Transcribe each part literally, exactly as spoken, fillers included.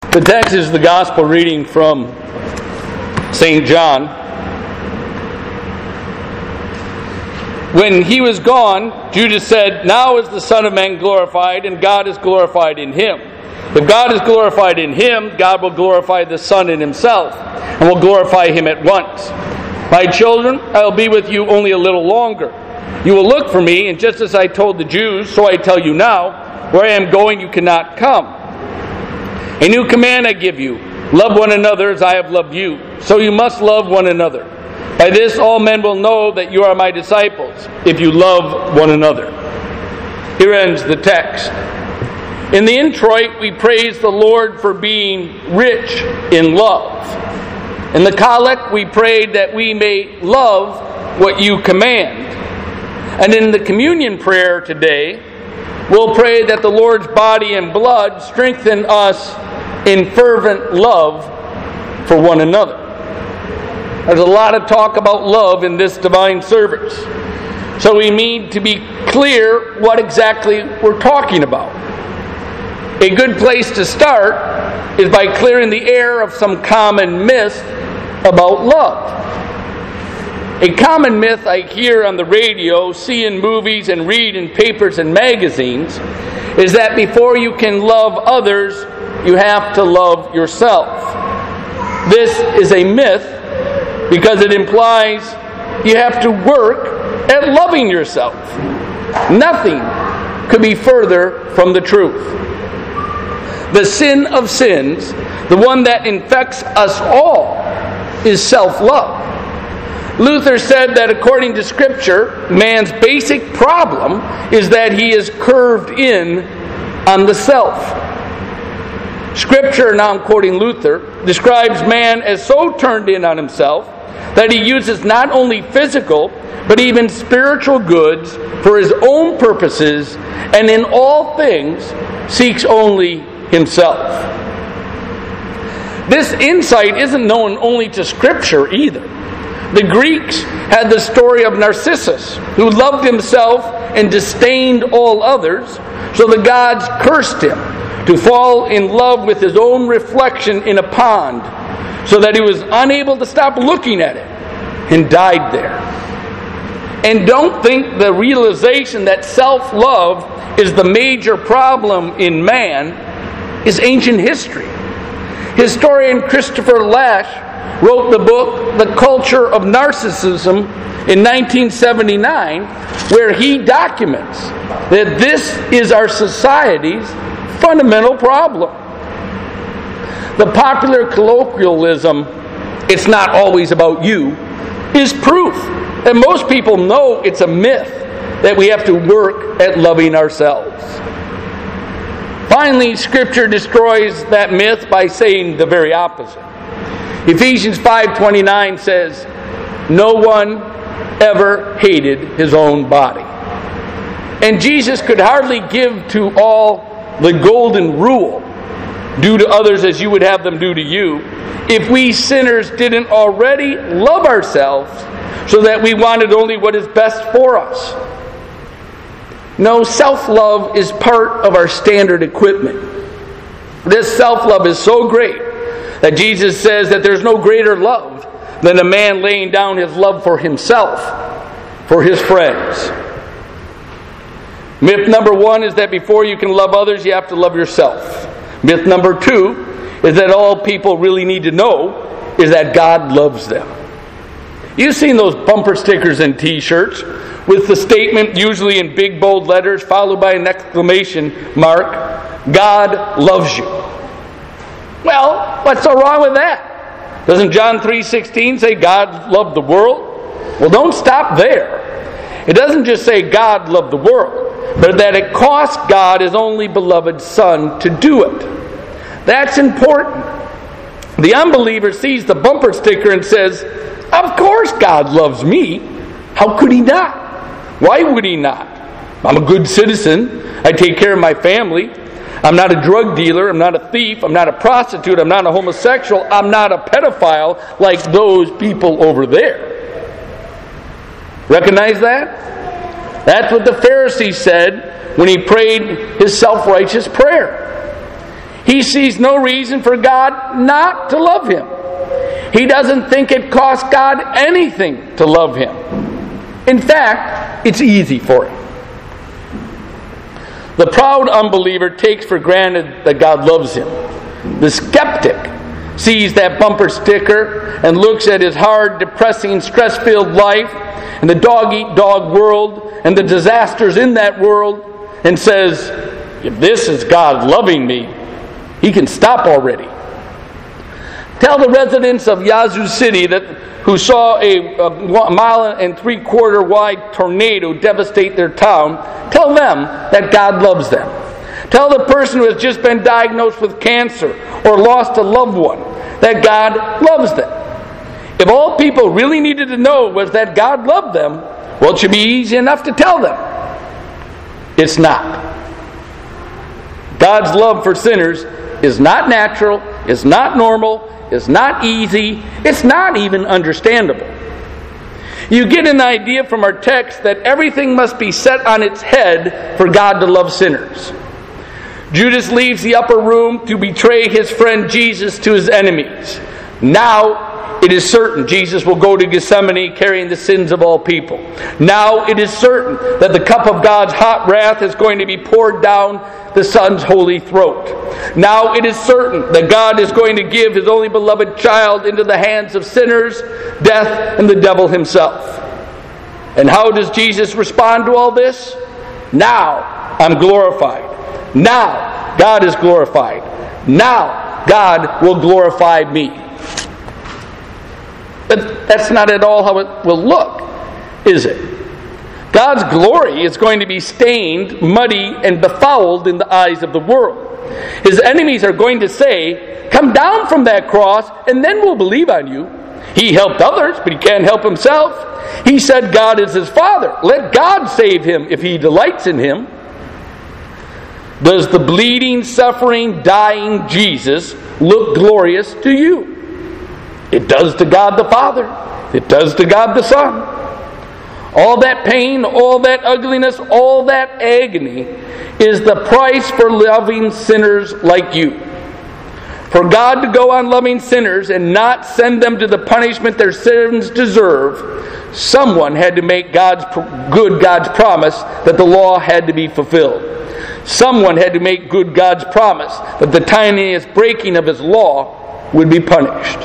The text is the gospel reading from Saint John. When he was gone, Judas said, "Now is the Son of Man glorified, and God is glorified in him. If God is glorified in him, God will glorify the Son in himself, and will glorify him at once. My children, I will be with you only a little longer. You will look for me, and just as I told the Jews, so I tell you now, where I am going you cannot come. A new command I give you, love one another as I have loved you. So you must love one another. By this all men will know that you are my disciples, if you love one another." Here ends the text. In the introit, we praise the Lord for being rich in love. In the collect, we pray that we may love what you command. And in the communion prayer today, we'll pray that the Lord's body and blood strengthen us in fervent love for one another. There's a lot of talk about love in this divine service. So we need to be clear what exactly we're talking about. A good place to start is by clearing the air of some common myth about love. A common myth I hear on the radio, see in movies, and read in papers and magazines is that before you can love others, you have to love yourself. This is a myth because it implies you have to work at loving yourself. Nothing could be further from the truth. The sin of sins, the one that infects us all, is self-love. Luther said that according to Scripture, man's basic problem is that he is curved in on the self. Scripture, now I'm quoting Luther, describes man as so turned in on himself that he uses not only physical but even spiritual goods for his own purposes, and in all things seeks only himself. This insight isn't known only to Scripture either. The Greeks had the story of Narcissus, who loved himself and disdained all others, so the gods cursed him to fall in love with his own reflection in a pond, so that he was unable to stop looking at it, and died there. And don't think the realization that self-love is the major problem in man is ancient history. Historian Christopher Lasch wrote the book The Culture of Narcissism in nineteen seventy-nine, where he documents that this is our society's fundamental problem. The popular colloquialism, "it's not always about you," is proof that most people know it's a myth that we have to work at loving ourselves. Finally, Scripture destroys that myth by saying the very opposite. Ephesians five twenty-nine says, "No one ever hated his own body." And Jesus could hardly give to all the golden rule, "Do to others as you would have them do to you," if we sinners didn't already love ourselves so that we wanted only what is best for us. No, self-love is part of our standard equipment. This self-love is so great that Jesus says that there's no greater love than a man laying down his love for himself, for his friends. Myth number one is that before you can love others, you have to love yourself. Myth number two is that all people really need to know is that God loves them. You've seen those bumper stickers and t-shirts with the statement, usually in big bold letters, followed by an exclamation mark, "God loves you." Well, what's so wrong with that? Doesn't John three sixteen say God loved the world? Well, don't stop there. It doesn't just say God loved the world, but that it cost God his only beloved Son to do it. That's important. The unbeliever sees the bumper sticker and says, "Of course God loves me. How could he not? Why would he not? I'm a good citizen. I take care of my family. I'm not a drug dealer. I'm not a thief. I'm not a prostitute. I'm not a homosexual. I'm not a pedophile like those people over there." Recognize that? That's what the Pharisee said when he prayed his self-righteous prayer. He sees no reason for God not to love him. He doesn't think it costs God anything to love him. In fact, it's easy for him. The proud unbeliever takes for granted that God loves him. The skeptic sees that bumper sticker and looks at his hard, depressing, stress-filled life and the dog-eat-dog world and the disasters in that world and says, if this is God loving me, he can stop already. Tell the residents of Yazoo City that who saw a, a mile and three-quarter wide tornado devastate their town, tell them that God loves them. Tell the person who has just been diagnosed with cancer or lost a loved one that God loves them. If all people really needed to know was that God loved them, well, it should be easy enough to tell them. It's not. God's love for sinners is not natural, is not normal, is not easy, it's not even understandable. You get an idea from our text that everything must be set on its head for God to love sinners. Judas leaves the upper room to betray his friend Jesus to his enemies. Now it is certain Jesus will go to Gethsemane carrying the sins of all people. Now it is certain that the cup of God's hot wrath is going to be poured down the Son's holy throat. Now it is certain that God is going to give his only beloved child into the hands of sinners, death, and the devil himself. And how does Jesus respond to all this? Now I'm glorified. Now God is glorified. Now God will glorify me. But that's not at all how it will look, is it? God's glory is going to be stained, muddy, and befouled in the eyes of the world. His enemies are going to say, come down from that cross, and then we'll believe on you. He helped others, but he can't help himself. He said God is his Father. Let God save him if he delights in him. Does the bleeding, suffering, dying Jesus look glorious to you? It does to God the Father. It does to God the Son. All that pain, all that ugliness, all that agony is the price for loving sinners like you. For God to go on loving sinners and not send them to the punishment their sins deserve, someone had to make God's good God's promise that the law had to be fulfilled. Someone had to make good God's promise that the tiniest breaking of his law would be punished.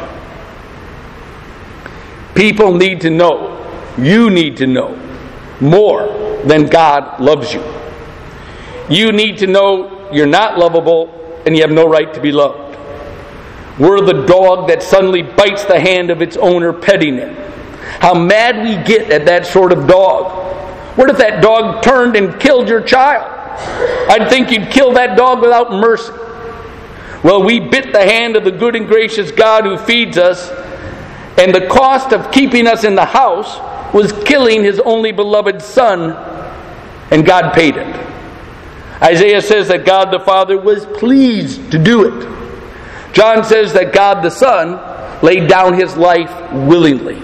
People need to know, you need to know, more than God loves you. You need to know you're not lovable and you have no right to be loved. We're the dog that suddenly bites the hand of its owner petting it. How mad we get at that sort of dog. What if that dog turned and killed your child? I'd think you'd kill that dog without mercy. Well, we bit the hand of the good and gracious God who feeds us, and the cost of keeping us in the house was killing his only beloved Son, and God paid it. Isaiah says that God the Father was pleased to do it. John says that God the Son laid down his life willingly.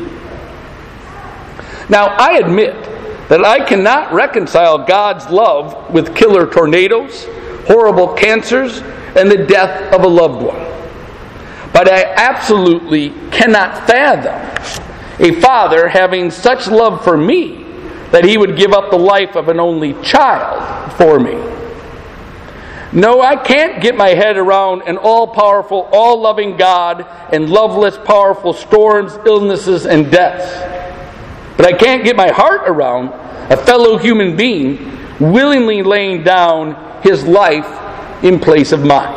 Now, I admit that I cannot reconcile God's love with killer tornadoes, horrible cancers, and the death of a loved one. But I absolutely cannot fathom a father having such love for me that he would give up the life of an only child for me. No, I can't get my head around an all-powerful, all-loving God and loveless, powerful storms, illnesses, and deaths. But I can't get my heart around a fellow human being willingly laying down his life in place of mine.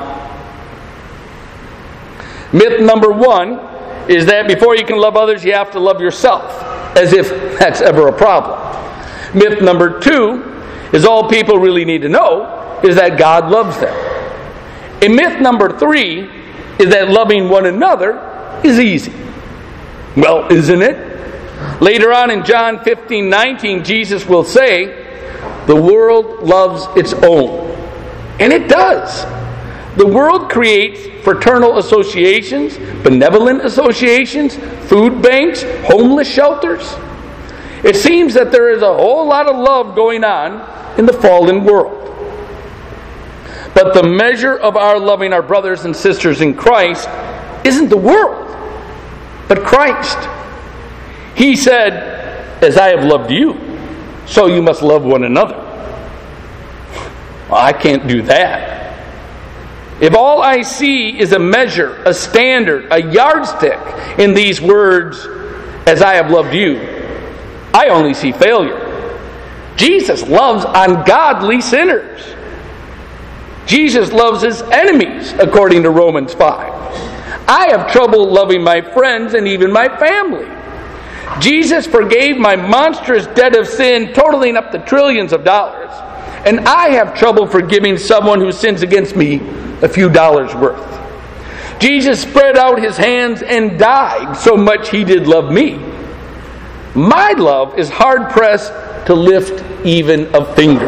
Myth number one is that before you can love others, you have to love yourself, as if that's ever a problem. Myth number two is all people really need to know is that God loves them. And myth number three is that loving one another is easy. Well, isn't it? Later on in John fifteen nineteen, Jesus will say, the world loves its own. And it does. The world creates fraternal associations, benevolent associations, food banks, homeless shelters. It seems that there is a whole lot of love going on in the fallen world. But the measure of our loving our brothers and sisters in Christ isn't the world, but Christ. He said, as I have loved you, so you must love one another. Well, I can't do that. If all I see is a measure, a standard, a yardstick in these words, as I have loved you, I only see failure. Jesus loves ungodly sinners. Jesus loves his enemies, according to Romans five. I have trouble loving my friends and even my family. Jesus forgave my monstrous debt of sin, totaling up to trillions of dollars. And I have trouble forgiving someone who sins against me a few dollars worth. Jesus spread out his hands and died, so much he did love me. My love is hard-pressed to lift even a finger.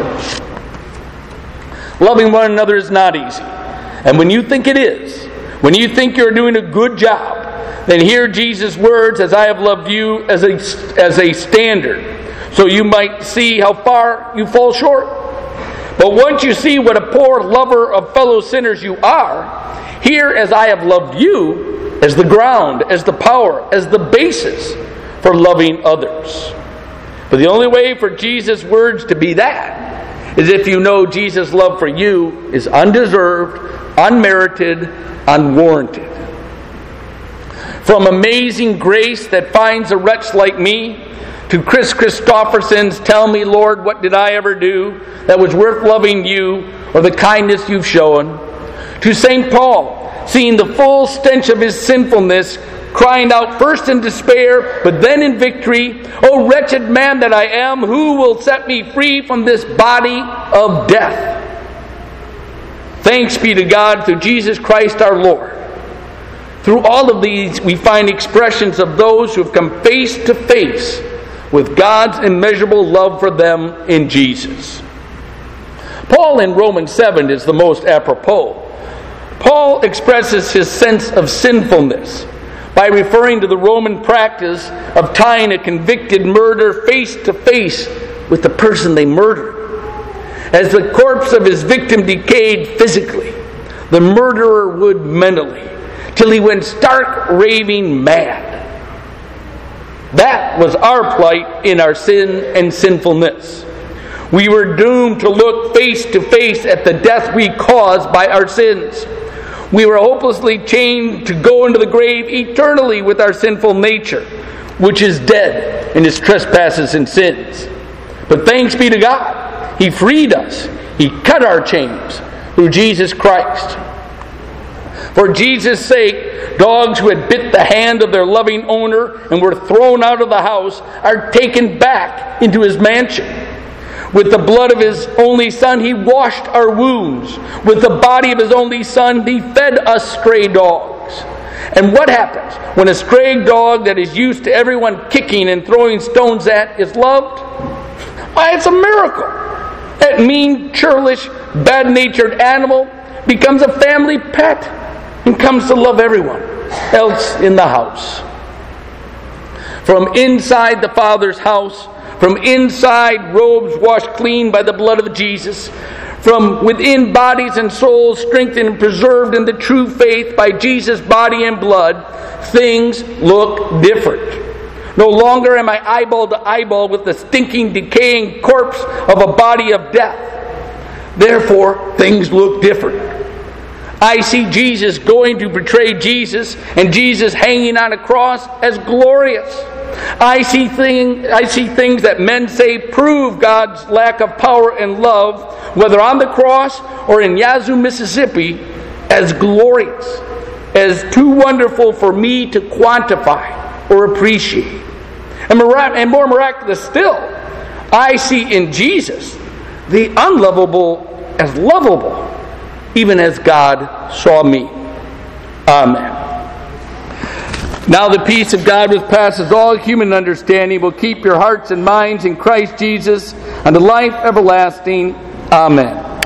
Loving one another is not easy. And when you think it is, when you think you're doing a good job, then hear Jesus' words, as I have loved you, as a, as a standard, so you might see how far you fall short. But once you see what a poor lover of fellow sinners you are, hear, as I have loved you, as the ground, as the power, as the basis for loving others. But the only way for Jesus' words to be that is if you know Jesus' love for you is undeserved, unmerited, unwarranted. From amazing grace that finds a wretch like me, to Chris Christopherson's tell me, Lord, what did I ever do that was worth loving you or the kindness you've shown? To Saint Paul, seeing the full stench of his sinfulness, crying out first in despair, but then in victory, O wretched man that I am, who will set me free from this body of death? Thanks be to God through Jesus Christ our Lord. Through all of these, we find expressions of those who have come face to face with God's immeasurable love for them in Jesus. Paul in Romans seven is the most apropos. Paul expresses his sense of sinfulness by referring to the Roman practice of tying a convicted murderer face to face with the person they murdered. As the corpse of his victim decayed physically, the murderer would mentally, till he went stark raving mad. That was our plight in our sin and sinfulness. We were doomed to look face to face at the death we caused by our sins. We were hopelessly chained to go into the grave eternally with our sinful nature, which is dead in its trespasses and sins. But thanks be to God, He freed us. He cut our chains through Jesus Christ. For Jesus' sake, dogs who had bit the hand of their loving owner and were thrown out of the house are taken back into His mansion. With the blood of His only Son, He washed our wounds. With the body of His only Son, He fed us stray dogs. And what happens when a stray dog that is used to everyone kicking and throwing stones at is loved? Why, it's a miracle. That mean, churlish, bad-natured animal becomes a family pet and comes to love everyone else in the house. From inside the Father's house, from inside robes washed clean by the blood of Jesus, from within bodies and souls strengthened and preserved in the true faith by Jesus' body and blood, things look different. No longer am I eyeball to eyeball with the stinking, decaying corpse of a body of death. Therefore, things look different. I see Jesus going to betray Jesus and Jesus hanging on a cross as glorious. I see, thing, I see things that men say prove God's lack of power and love, whether on the cross or in Yazoo, Mississippi, as glorious, as too wonderful for me to quantify or appreciate. And, mirac- and more miraculous still, I see in Jesus the unlovable as lovable, even as God saw me. Amen. Now the peace of God which passes all human understanding will keep your hearts and minds in Christ Jesus unto life everlasting. Amen.